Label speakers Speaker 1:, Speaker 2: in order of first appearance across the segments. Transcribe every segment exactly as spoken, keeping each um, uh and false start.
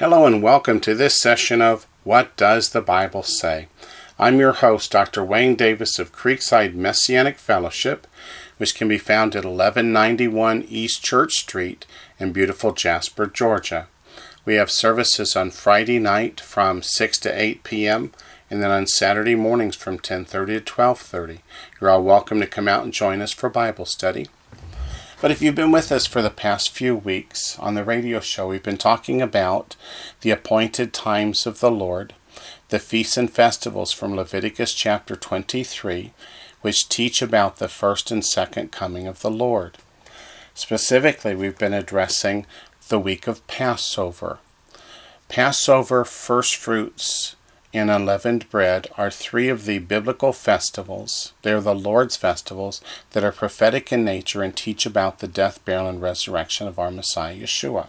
Speaker 1: Hello and welcome to this session of What Does the Bible Say? I'm your host, Doctor Wayne Davis of Creekside Messianic Fellowship, which can be found at eleven ninety-one East Church Street in beautiful Jasper, Georgia. We have services on Friday night from six to eight p.m. and then on Saturday mornings from ten thirty to twelve thirty. You're all welcome to come out and join us for Bible study. But if you've been with us for the past few weeks on the radio show, we've been talking about the appointed times of the Lord, the feasts and festivals from Leviticus chapter twenty-three, which teach about the first and second coming of the Lord. Specifically, we've been addressing the week of Passover. Passover, first fruits, and unleavened bread are three of the biblical festivals. They are the Lord's festivals that are prophetic in nature and teach about the death, burial, and resurrection of our Messiah, Yeshua.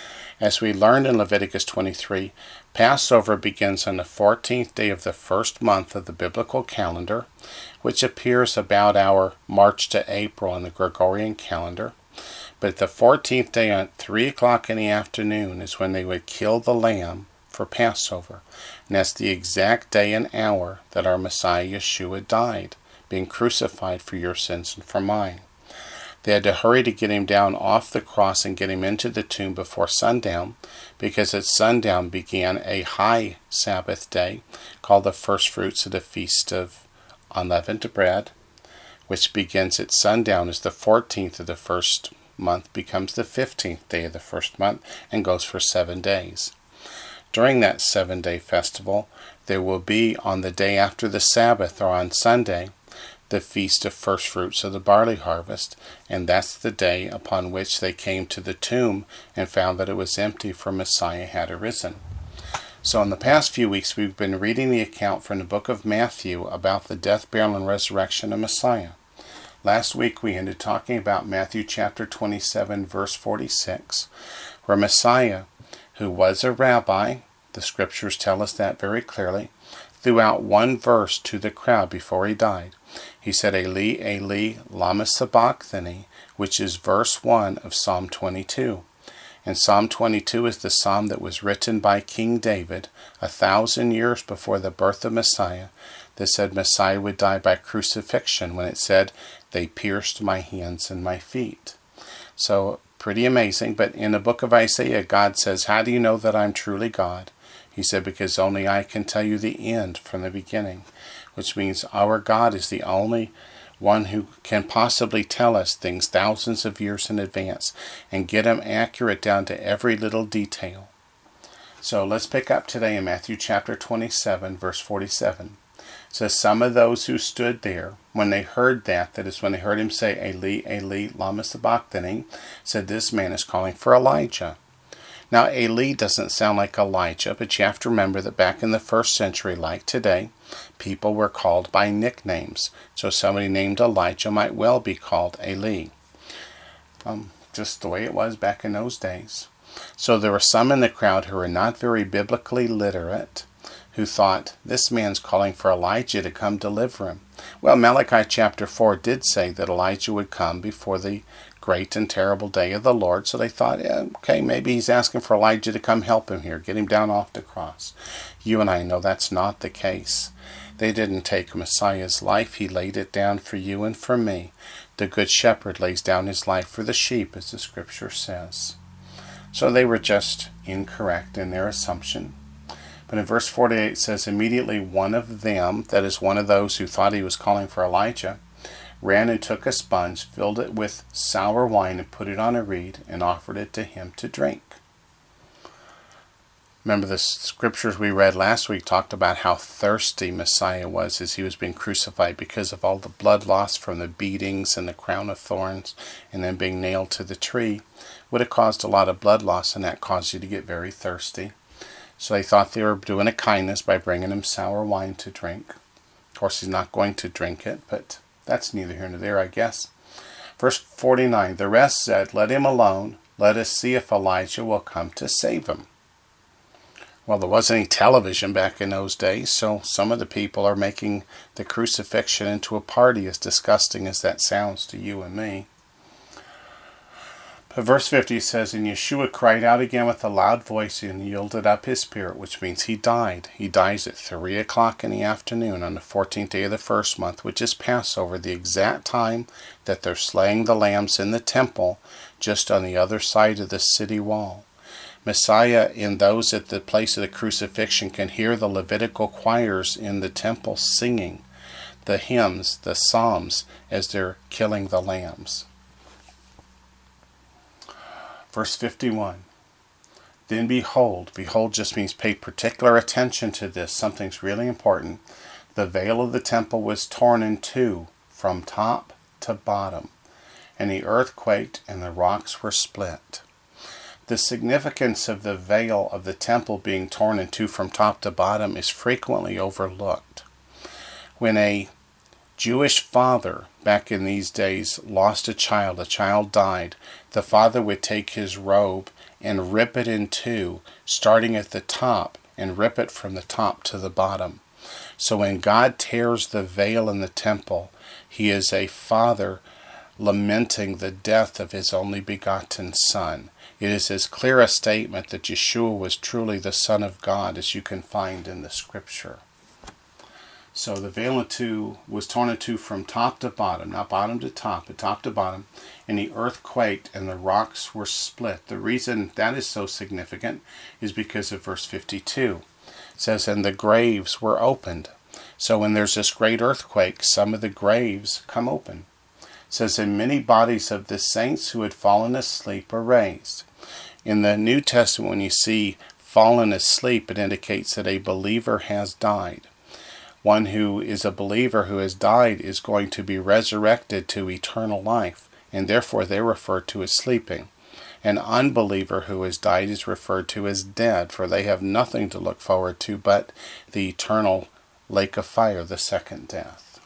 Speaker 1: As we learned in Leviticus twenty-three, Passover begins on the fourteenth day of the first month of the biblical calendar, which appears about our March to April in the Gregorian calendar. But the fourteenth day at three o'clock in the afternoon is when they would kill the lamb for Passover. And that's the exact day and hour that our Messiah Yeshua died, being crucified for your sins and for mine. They had to hurry to get him down off the cross and get him into the tomb before sundown, because at sundown began a high Sabbath day called the first fruits of the Feast of Unleavened Bread, which begins at sundown as the fourteenth of the first month becomes the fifteenth day of the first month and goes for seven days. During that seven-day festival, there will be on the day after the Sabbath, or on Sunday, the Feast of First Fruits of the Barley Harvest, and that's the day upon which they came to the tomb and found that it was empty, for Messiah had arisen. So in the past few weeks, we've been reading the account from the book of Matthew about the death, burial, and resurrection of Messiah. Last week we ended talking about Matthew chapter twenty-seven, verse forty-six, where Messiah, who was a rabbi, the scriptures tell us that very clearly, threw out one verse to the crowd before he died. He said, Eli, Eli, lama sabachthani, which is verse one of Psalm twenty-two. And Psalm twenty-two is the psalm that was written by King David a thousand years before the birth of Messiah, that said Messiah would die by crucifixion, when it said, they pierced my hands and my feet. So, pretty amazing. But in the book of Isaiah, God says, how do you know that I'm truly God? He said, because only I can tell you the end from the beginning, which means our God is the only one who can possibly tell us things thousands of years in advance and get them accurate down to every little detail. So let's pick up today in Matthew chapter twenty-seven, verse forty-seven. It says, some of those who stood there, when they heard that, that is when they heard him say, Eli, Eli, lama sabachthani, said, this man is calling for Elijah. Now, Eli doesn't sound like Elijah, but you have to remember that back in the first century, like today, people were called by nicknames. So somebody named Elijah might well be called Eli. Um, just the way it was back in those days. So there were some in the crowd who were not very biblically literate, who thought, this man's calling for Elijah to come deliver him. Well, Malachi chapter four did say that Elijah would come before the great and terrible day of the Lord, so they thought, yeah, okay, maybe he's asking for Elijah to come help him here, get him down off the cross. You and I know that's not the case. They didn't take Messiah's life, he laid it down for you and for me. The good shepherd lays down his life for the sheep, as the scripture says. So they were just incorrect in their assumption. But in verse forty-eight it says, immediately one of them, that is one of those who thought he was calling for Elijah, ran and took a sponge, filled it with sour wine, and put it on a reed, and offered it to him to drink. Remember the scriptures we read last week talked about how thirsty Messiah was as he was being crucified because of all the blood loss from the beatings and the crown of thorns and then being nailed to the tree. Would have caused a lot of blood loss, and that caused you to get very thirsty. So they thought they were doing a kindness by bringing him sour wine to drink. Of course, he's not going to drink it, but that's neither here nor there, I guess. Verse forty-nine, the rest said, let him alone. Let us see if Elijah will come to save him. Well, there wasn't any television back in those days, so some of the people are making the crucifixion into a party, as disgusting as that sounds to you and me. Verse fifty says, and Yeshua cried out again with a loud voice and yielded up his spirit, which means he died. He dies at three o'clock in the afternoon on the fourteenth day of the first month, which is Passover, the exact time that they're slaying the lambs in the temple, just on the other side of the city wall. Messiah and those at the place of the crucifixion can hear the Levitical choirs in the temple singing the hymns, the psalms, as they're killing the lambs. Verse fifty-one, then behold, behold just means pay particular attention to this, something's really important. The veil of the temple was torn in two from top to bottom, and the earth quaked and the rocks were split. The significance of the veil of the temple being torn in two from top to bottom is frequently overlooked. When a Jewish father back in these days lost a child, a child died, the father would take his robe and rip it in two, starting at the top, and rip it from the top to the bottom. So when God tears the veil in the temple, he is a father lamenting the death of his only begotten son. It is as clear a statement that Yeshua was truly the Son of God as you can find in the Scripture. So the veil in two was torn in two from top to bottom, not bottom to top, but top to bottom, and the earth quaked and the rocks were split. The reason that is so significant is because of verse fifty-two. It says, and the graves were opened. So when there's this great earthquake, some of the graves come open. It says, and many bodies of the saints who had fallen asleep were raised. In the New Testament, when you see fallen asleep, it indicates that a believer has died. One who is a believer who has died is going to be resurrected to eternal life, and therefore they're referred to as sleeping. An unbeliever who has died is referred to as dead, for they have nothing to look forward to but the eternal lake of fire, the second death.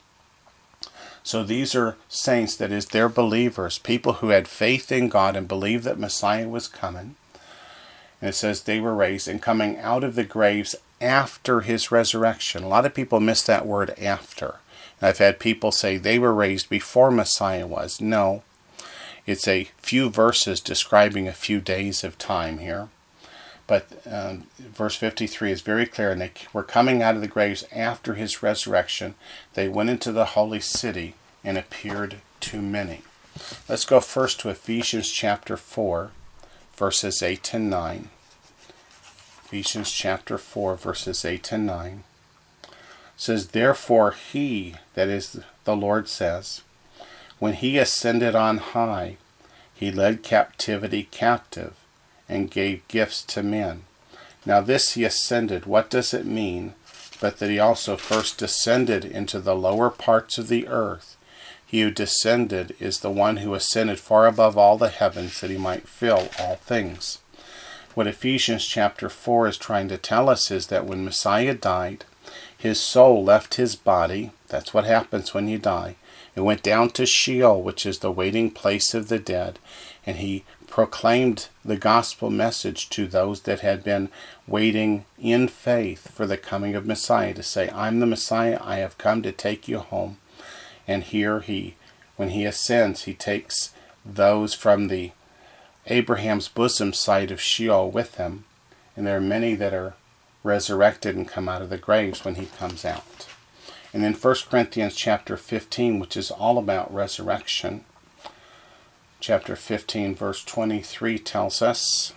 Speaker 1: So these are saints, that is, they're believers, people who had faith in God and believed that Messiah was coming. And it says they were raised and coming out of the graves after his resurrection. A lot of people miss that word after. And I've had people say they were raised before Messiah was. No. It's a few verses describing a few days of time here. But um, verse fifty-three is very clear. And they were coming out of the graves after his resurrection. They went into the holy city and appeared to many. Let's go first to Ephesians chapter four, verses eight and nine. Ephesians chapter four, verses eight and nine. It says, therefore he, that is the Lord says, when he ascended on high, he led captivity captive and gave gifts to men. Now this he ascended, what does it mean? But that he also first descended into the lower parts of the earth. He who descended is the one who ascended far above all the heavens, that he might fill all things. What Ephesians chapter four is trying to tell us is that when Messiah died, his soul left his body. That's what happens when you die. It went down to Sheol, which is the waiting place of the dead, and he proclaimed the gospel message to those that had been waiting in faith for the coming of Messiah, to say, I'm the Messiah, I have come to take you home. And here he, when he ascends, he takes those from the Abraham's bosom side of Sheol with him, and there are many that are resurrected and come out of the graves when he comes out. And then First Corinthians chapter fifteen, which is all about resurrection, chapter fifteen, verse twenty-three tells us,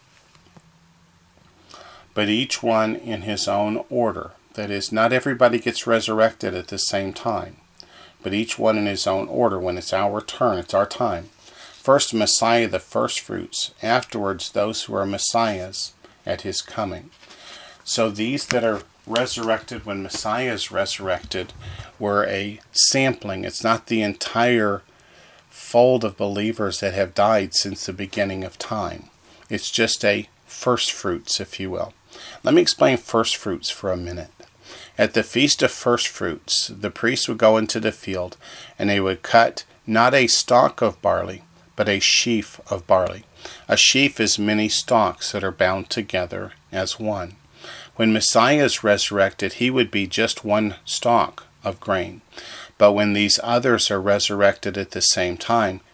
Speaker 1: but each one in his own order. That is, not everybody gets resurrected at the same time, but each one in his own order. When it's our turn, it's our time. First Messiah, the first fruits. Afterwards, those who are Messiahs at his coming. So these that are resurrected when Messiah is resurrected were a sampling. It's not the entire fold of believers that have died since the beginning of time. It's just a first fruits, if you will. Let me explain first fruits for a minute. At the Feast of First Fruits, the priests would go into the field and they would cut not a stalk of barley, but a sheaf of barley. A sheaf is many stalks that are bound together as one. When Messiah is resurrected, he would be just one stalk of grain. But when these others are resurrected at the same time,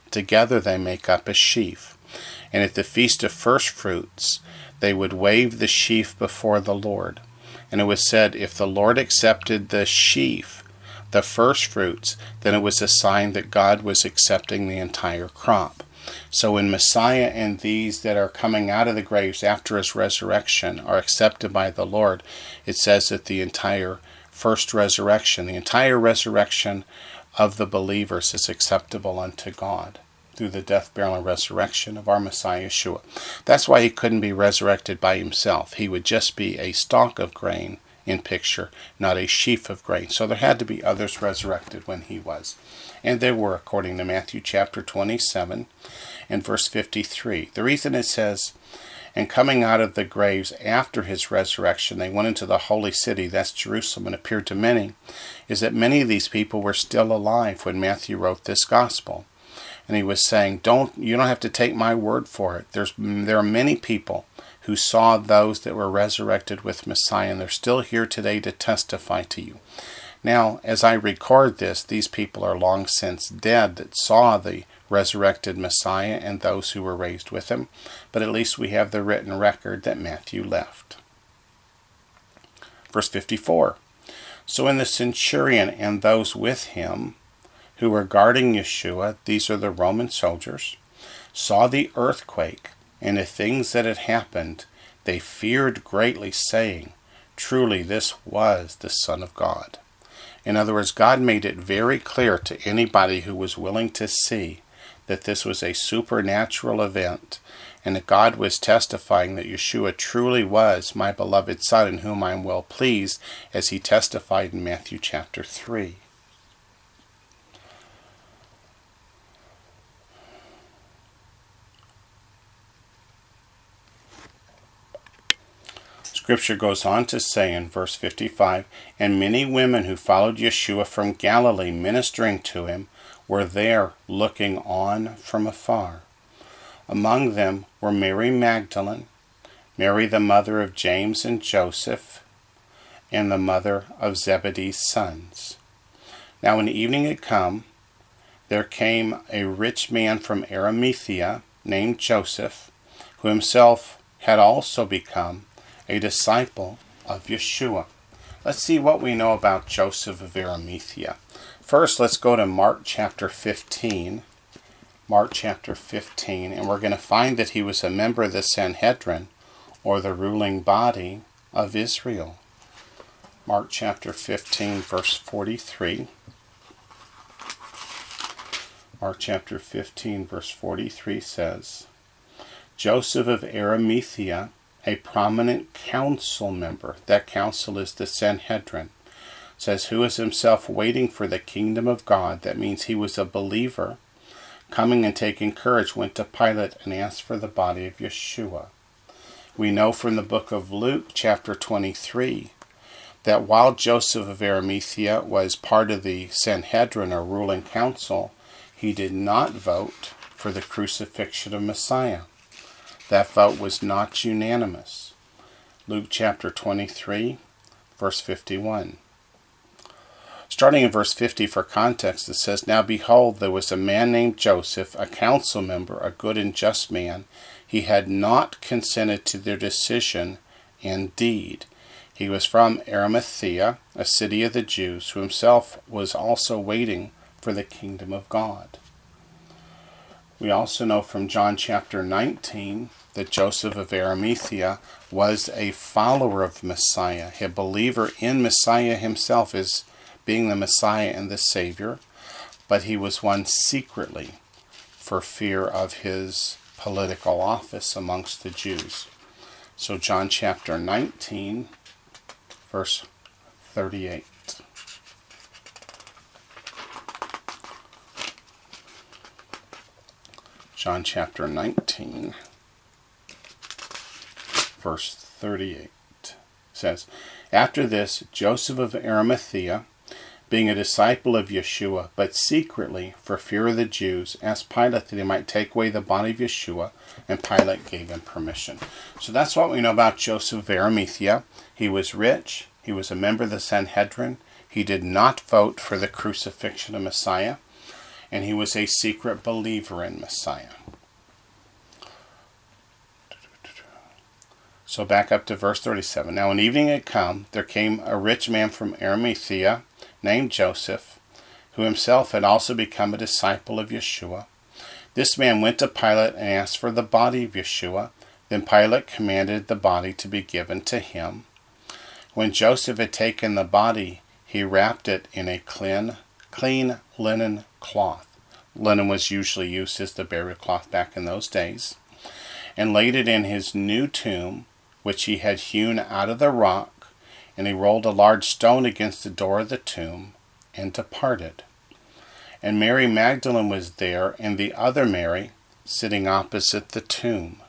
Speaker 1: Together they make up a sheaf. And at the feast of first fruits, they would wave the sheaf before the Lord. And it was said, if the Lord accepted the sheaf, the first fruits, then it was a sign that God was accepting the entire crop. So when Messiah and these that are coming out of the graves after his resurrection are accepted by the Lord, it says that the entire first resurrection, the entire resurrection of the believers is acceptable unto God through the death, burial, and resurrection of our Messiah Yeshua. That's why he couldn't be resurrected by himself. He would just be a stalk of grain in picture, not a sheaf of grain. So there had to be others resurrected when he was. And there were, according to Matthew chapter twenty-seven and verse fifty-three. The reason it says, and coming out of the graves after his resurrection, they went into the holy city, that's Jerusalem, and appeared to many, is that many of these people were still alive when Matthew wrote this gospel. And he was saying, don't you don't have to take my word for it. There's there are many people who saw those that were resurrected with Messiah, and they're still here today to testify to you. Now, as I record this, these people are long since dead that saw the resurrected Messiah and those who were raised with him, but at least we have the written record that Matthew left. Verse fifty-four. So when the centurion and those with him who were guarding Yeshua, these are the Roman soldiers, saw the earthquake and the things that had happened, they feared greatly, saying, truly this was the Son of God. In other words, God made it very clear to anybody who was willing to see that this was a supernatural event, and that God was testifying that Yeshua truly was my beloved Son, in whom I am well pleased, as he testified in Matthew chapter three. Scripture goes on to say in verse fifty-five, and many women who followed Yeshua from Galilee, ministering to him, were there looking on from afar. Among them were Mary Magdalene, Mary the mother of James and Joseph, and the mother of Zebedee's sons. Now when evening had come, there came a rich man from Arimathea, named Joseph, who himself had also become a disciple of Yeshua. Let's see what we know about Joseph of Arimathea. First, let's go to Mark chapter fifteen. Mark chapter fifteen, and we're going to find that he was a member of the Sanhedrin, or the ruling body of Israel. Mark chapter fifteen, verse forty-three. Mark chapter fifteen, verse forty-three says, Joseph of Arimathea, a prominent council member, that council is the Sanhedrin, says, who is himself waiting for the kingdom of God. That means he was a believer, coming and taking courage, went to Pilate and asked for the body of Yeshua. We know from the book of Luke, chapter twenty-three, that while Joseph of Arimathea was part of the Sanhedrin, or ruling council, he did not vote for the crucifixion of Messiah. That vote was not unanimous. Luke chapter twenty-three, verse fifty-one. Starting in verse fifty for context, it says, Now behold, there was a man named Joseph, a council member, a good and just man. He had not consented to their decision and deed. He was from Arimathea, a city of the Jews, who himself was also waiting for the kingdom of God. We also know from John chapter nineteen that Joseph of Arimathea was a follower of Messiah, a believer in Messiah himself as being the Messiah and the Savior, but he was one secretly for fear of his political office amongst the Jews. So John chapter nineteen, verse thirty-eight. John chapter nineteen, verse thirty-eight says, After this, Joseph of Arimathea, being a disciple of Yeshua, but secretly, for fear of the Jews, asked Pilate that he might take away the body of Yeshua, and Pilate gave him permission. So that's what we know about Joseph of Arimathea. He was rich. He was a member of the Sanhedrin. He did not vote for the crucifixion of Messiah. and he was a secret believer in Messiah. So back up to verse thirty-seven. Now when evening had come, there came a rich man from Arimathea named Joseph, who himself had also become a disciple of Yeshua. This man went to Pilate and asked for the body of Yeshua. Then Pilate commanded the body to be given to him. When Joseph had taken the body, he wrapped it in a clean, clean linen cloth. Linen was usually used as the burial cloth back in those days. And laid it in his new tomb, which he had hewn out of the rock. And he rolled a large stone against the door of the tomb, and departed. And Mary Magdalene was there, and the other Mary, sitting opposite the tomb.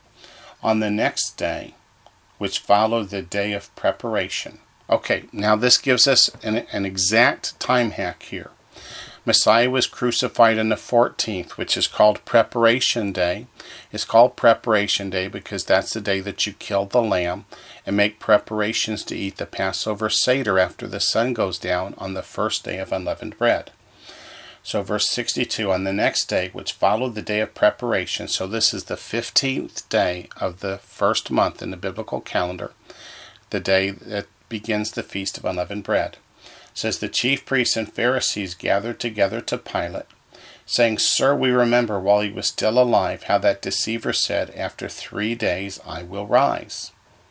Speaker 1: On the next day, which followed the day of preparation. Okay, now this gives us an, an exact time hack here. Messiah was crucified on the fourteenth, which is called Preparation Day. It's called Preparation Day because that's the day that you kill the lamb and make preparations to eat the Passover Seder after the sun goes down on the first day of unleavened bread. So verse sixty-two, on the next day, which followed the day of preparation, so this is the fifteenth day of the first month in the biblical calendar, the day that begins the Feast of Unleavened Bread. It says, the chief priests and Pharisees gathered together to Pilate, saying, Sir, we remember while he was still alive how that deceiver said, After three days I will rise.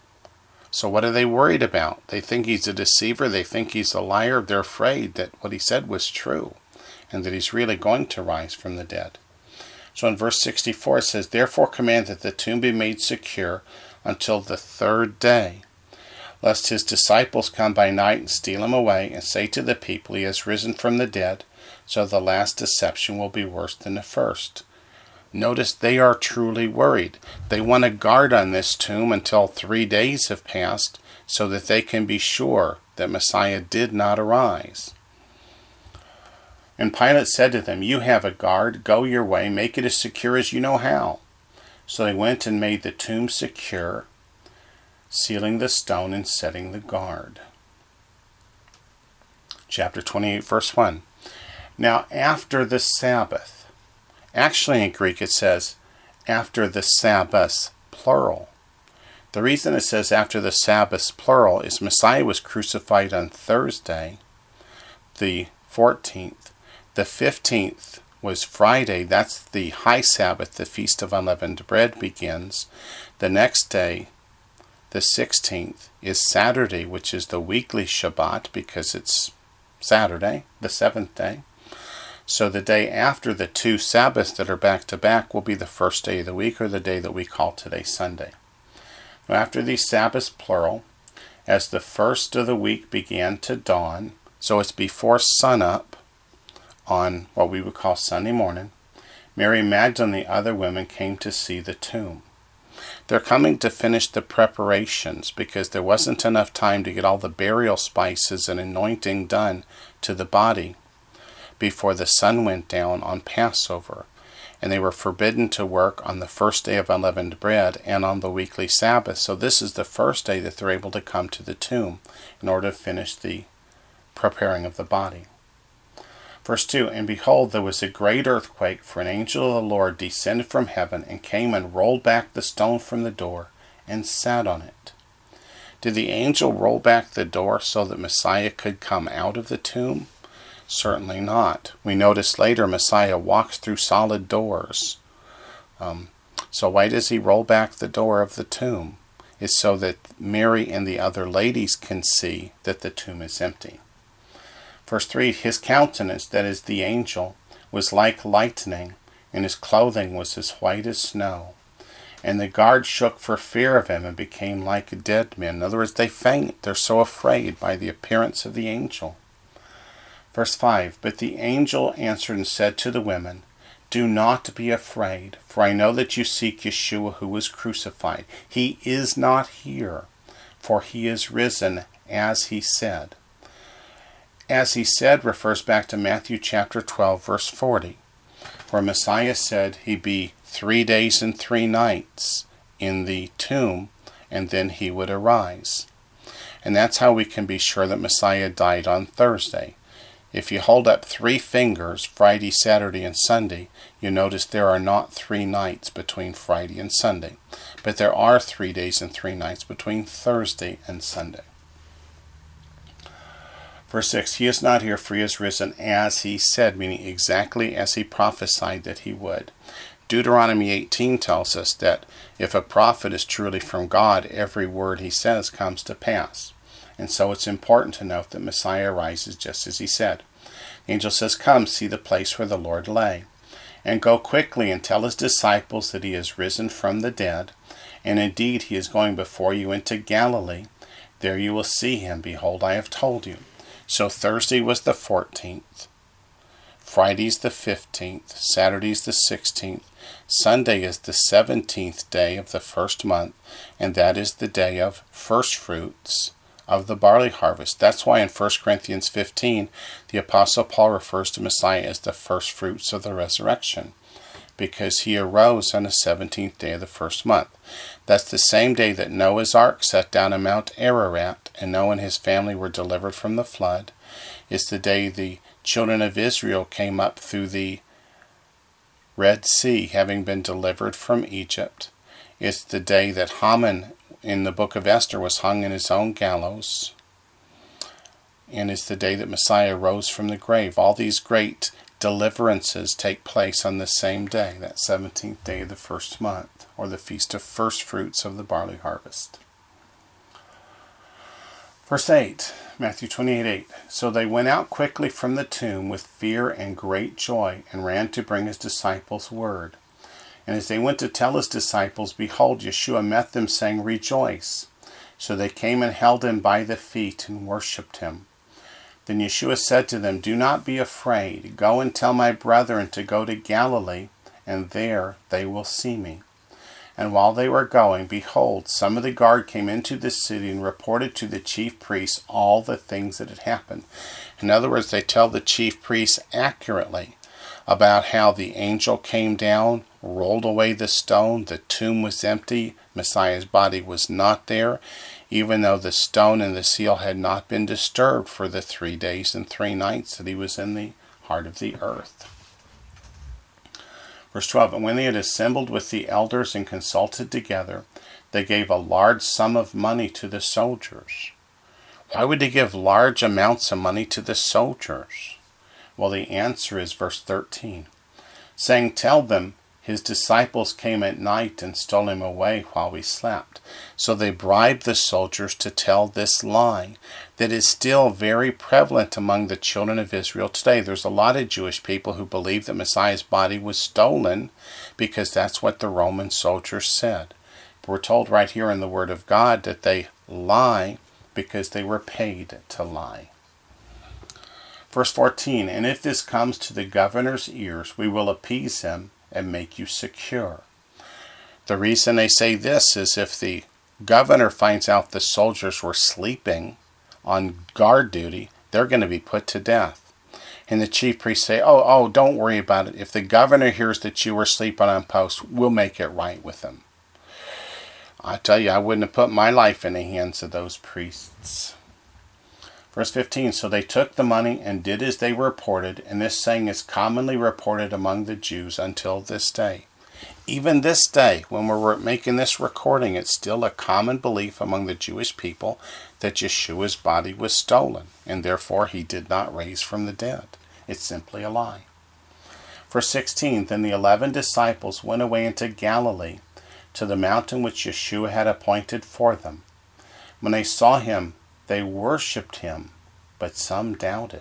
Speaker 1: So what are they worried about? They think he's a deceiver, they think he's a liar, they're afraid that what he said was true, and that he's really going to rise from the dead. So in verse sixty-four it says, Therefore command that the tomb be made secure until the third day, lest his disciples come by night and steal him away, and say to the people, He has risen from the dead, so the last deception will be worse than the first. Notice they are truly worried. They want a guard on this tomb until three days have passed, so that they can be sure that Messiah did not arise. And Pilate said to them, You have a guard, go your way, make it as secure as you know how. So they went and made the tomb secure, sealing the stone and setting the guard. Chapter twenty-eight, verse one. Now after the Sabbath, actually in Greek it says, after the Sabbaths, plural. The reason it says after the Sabbaths, plural, is Messiah was crucified on Thursday, the fourteenth. The fifteenth was Friday, that's the high Sabbath, the Feast of Unleavened Bread begins. The next day, the sixteenth, is Saturday, which is the weekly Shabbat, because it's Saturday, the seventh day. So the day after the two Sabbaths that are back to back will be the first day of the week, or the day that we call today Sunday. Now after these Sabbaths, plural, as the first of the week began to dawn, so it's before sunup on what we would call Sunday morning, Mary Magdalene and the other women came to see the tomb. They're coming to finish the preparations because there wasn't enough time to get all the burial spices and anointing done to the body before the sun went down on Passover. And they were forbidden to work on the first day of unleavened bread and on the weekly Sabbath. So this is the first day that they're able to come to the tomb in order to finish the preparing of the body. Verse two, And behold, there was a great earthquake, for an angel of the Lord descended from heaven, and came and rolled back the stone from the door, and sat on it. Did the angel roll back the door so that Messiah could come out of the tomb? Certainly not. We notice later Messiah walks through solid doors. Um, so why does he roll back the door of the tomb? It's so that Mary and the other ladies can see that the tomb is empty. Verse three, His countenance, that is the angel, was like lightning, and his clothing was as white as snow. And the guards shook for fear of him and became like dead men. In other words, they faint. They're so afraid by the appearance of the angel. Verse five, But the angel answered and said to the women, Do not be afraid, for I know that you seek Yeshua who was crucified. He is not here, for he is risen, as he said. As he said refers back to Matthew chapter twelve, verse forty, where Messiah said he'd be three days and three nights in the tomb, and then he would arise. And that's how we can be sure that Messiah died on Thursday. If you hold up three fingers, Friday, Saturday, and Sunday, you notice there are not three nights between Friday and Sunday, but there are three days and three nights between Thursday and Sunday. Verse six, he is not here, for he is risen as he said, meaning exactly as he prophesied that he would. Deuteronomy eighteen tells us that if a prophet is truly from God, every word he says comes to pass. And so it's important to note that Messiah rises just as he said. The angel says, come, see the place where the Lord lay, and go quickly and tell his disciples that he is risen from the dead, and indeed he is going before you into Galilee. There you will see him. Behold, I have told you. So Thursday was the fourteenth, Friday's the fifteenth, Saturday's the sixteenth, Sunday is the seventeenth day of the first month, and that is the day of first fruits of the barley harvest. That's why in First Corinthians fifteen, the Apostle Paul refers to Messiah as the first fruits of the resurrection, because he arose on the seventeenth day of the first month. That's the same day that Noah's ark sat down on Mount Ararat, and Noah and his family were delivered from the flood. It's the day the children of Israel came up through the Red Sea, having been delivered from Egypt. It's the day that Haman in the book of Esther was hung in his own gallows. And it's the day that Messiah rose from the grave. All these great deliverances take place on the same day, that seventeenth day of the first month, or the feast of first fruits of the barley harvest. Verse eight, Matthew twenty-eight eight. So they went out quickly from the tomb with fear and great joy, and ran to bring his disciples word. And as they went to tell his disciples, behold, Yeshua met them, saying, rejoice. So they came and held him by the feet and worshipped him. Then Yeshua said to them, do not be afraid. Go and tell my brethren to go to Galilee, and there they will see me. And while they were going, behold, some of the guard came into the city and reported to the chief priests all the things that had happened. In other words, they tell the chief priests accurately about how the angel came down, rolled away the stone, the tomb was empty, Messiah's body was not there, even though the stone and the seal had not been disturbed for the three days and three nights that he was in the heart of the earth. Verse twelve, and when they had assembled with the elders and consulted together, they gave a large sum of money to the soldiers. Why would they give large amounts of money to the soldiers? Well, the answer is verse thirteen, saying, tell them, his disciples came at night and stole him away while we slept. So they bribed the soldiers to tell this lie that is still very prevalent among the children of Israel today. There's a lot of Jewish people who believe that Messiah's body was stolen because that's what the Roman soldiers said. But we're told right here in the Word of God that they lie because they were paid to lie. Verse fourteen, and if this comes to the governor's ears, we will appease him and make you secure. The reason they say this is if the governor finds out the soldiers were sleeping on guard duty, they're going to be put to death. And the chief priests say, oh, oh, don't worry about it. If the governor hears that you were sleeping on post, we'll make it right with him. I tell you, I wouldn't have put my life in the hands of those priests. Verse fifteen, so they took the money and did as they were reported, and this saying is commonly reported among the Jews until this day. Even this day, when we're making this recording, it's still a common belief among the Jewish people that Yeshua's body was stolen, and therefore he did not raise from the dead. It's simply a lie. Verse sixteen, then the eleven disciples went away into Galilee, to the mountain which Yeshua had appointed for them. When they saw him, they worshipped him, but some doubted.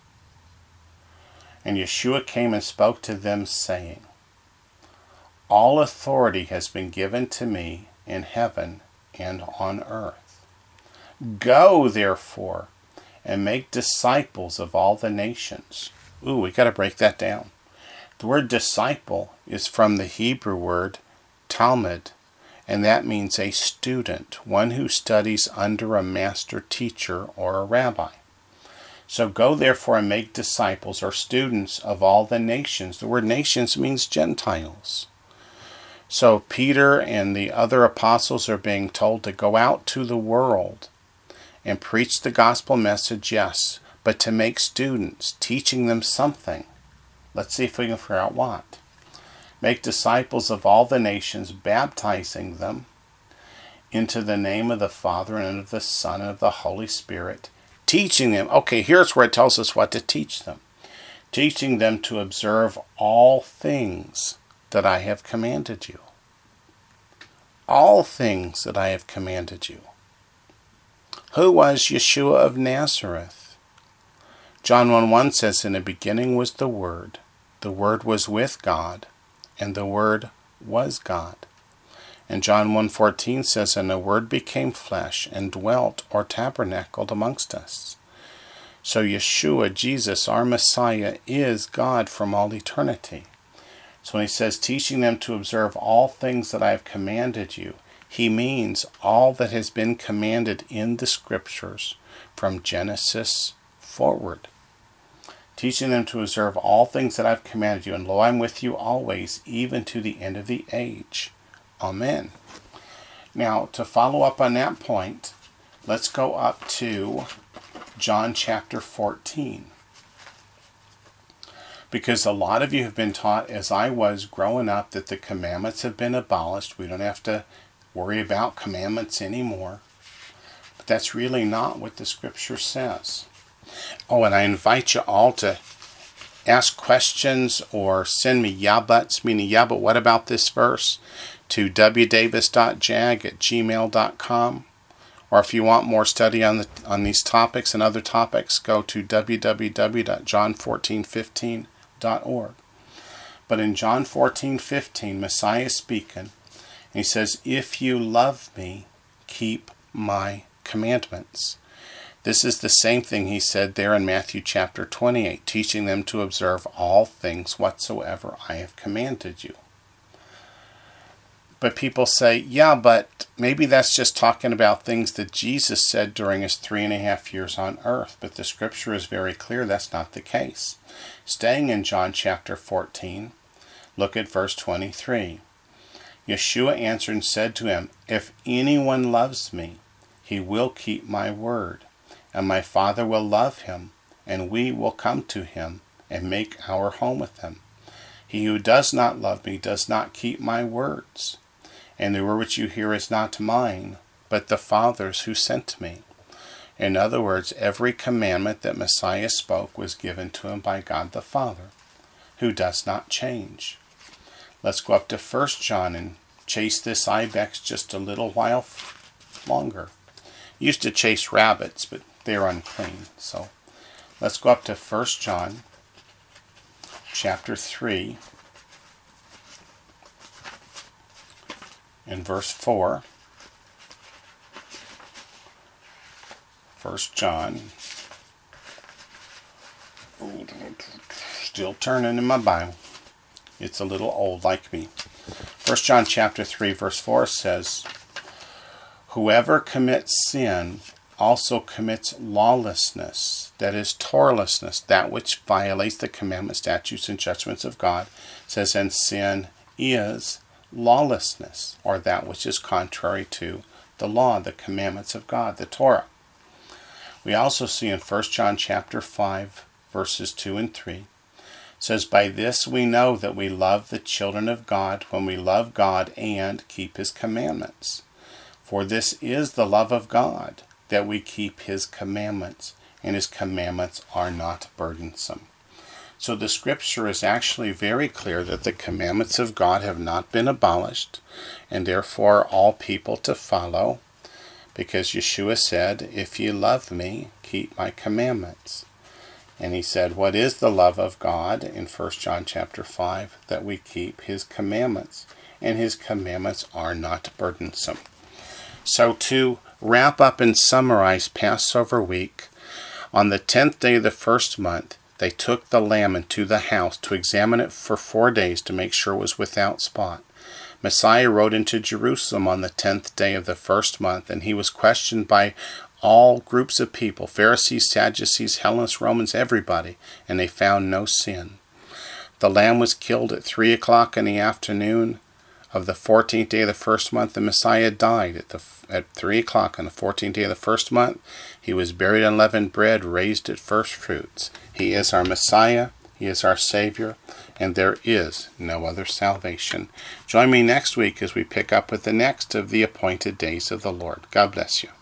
Speaker 1: And Yeshua came and spoke to them, saying, all authority has been given to me in heaven and on earth. Go, therefore, and make disciples of all the nations. Ooh, we got to break that down. The word disciple is from the Hebrew word Talmud, and that means a student, one who studies under a master teacher or a rabbi. So go therefore and make disciples or students of all the nations. The word nations means Gentiles. So Peter and the other apostles are being told to go out to the world and preach the gospel message, yes, but to make students, teaching them something. Let's see if we can figure out what. Make disciples of all the nations, baptizing them into the name of the Father and of the Son and of the Holy Spirit, teaching them. Okay, here's where it tells us what to teach them. Teaching them to observe all things that I have commanded you. All things that I have commanded you. Who was Yeshua of Nazareth? John one one says, in the beginning was the Word. The Word was with God, and the Word was God. And John one fourteen says, and the Word became flesh and dwelt or tabernacled amongst us. So Yeshua, Jesus, our Messiah, is God from all eternity. So when he says, teaching them to observe all things that I have commanded you, he means all that has been commanded in the Scriptures from Genesis forward. Teaching them to observe all things that I have commanded you, and lo, I am with you always, even to the end of the age. Amen. Now, to follow up on that point, let's go up to John chapter fourteen. Because a lot of you have been taught, as I was growing up, that the commandments have been abolished. We don't have to worry about commandments anymore. But that's really not what the Scripture says. Oh, and I invite you all to ask questions or send me yeah buts, meaning yeah, but what about this verse, to w davis dot jag at gmail dot com. Or if you want more study on the on these topics and other topics, go to w w w dot john fourteen fifteen dot org. But in John fourteen fifteen, Messiah is speaking, and he says, if you love me, keep my commandments. This is the same thing he said there in Matthew chapter twenty-eight, teaching them to observe all things whatsoever I have commanded you. But people say, yeah, but maybe that's just talking about things that Jesus said during his three and a half years on earth. But the Scripture is very clear that's not the case. Staying in John chapter fourteen, look at verse twenty-three. Yeshua answered and said to him, if anyone loves me, he will keep my word, and my Father will love him, and we will come to him and make our home with him. He who does not love me does not keep my words. And the word which you hear is not mine, but the Father's who sent me. In other words, every commandment that Messiah spoke was given to him by God the Father, who does not change. Let's go up to First John and chase this ibex just a little while longer. Used to chase rabbits, but they're unclean. So let's go up to First John chapter three. In verse four, First John, still turning in my Bible. It's a little old like me. First John chapter three, verse four says, whoever commits sin also commits lawlessness, that is, Torahlessness, that which violates the commandments, statutes, and judgments of God. It says, and sin is lawlessness, or that which is contrary to the law, the commandments of God, the Torah. We also see in First John chapter five, verses two and three, it says, by this we know that we love the children of God, when we love God and keep his commandments. For this is the love of God, that we keep his commandments, and his commandments are not burdensome. So the Scripture is actually very clear that the commandments of God have not been abolished, and therefore all people to follow, because Yeshua said, if you love me, keep my commandments. And he said, what is the love of God in First John chapter five? That we keep his commandments, and his commandments are not burdensome. So to wrap up and summarize Passover week, on the tenth day of the first month, they took the lamb into the house to examine it for four days to make sure it was without spot. Messiah rode into Jerusalem on the tenth day of the first month, and he was questioned by all groups of people, Pharisees, Sadducees, Hellenists, Romans, everybody, and they found no sin. The lamb was killed at three o'clock in the afternoon of the fourteenth day of the first month, the Messiah died at the at three o'clock on the fourteenth day of the first month. He was buried in unleavened bread, raised at first fruits. He is our Messiah. He is our Savior. And there is no other salvation. Join me next week as we pick up with the next of the appointed days of the Lord. God bless you.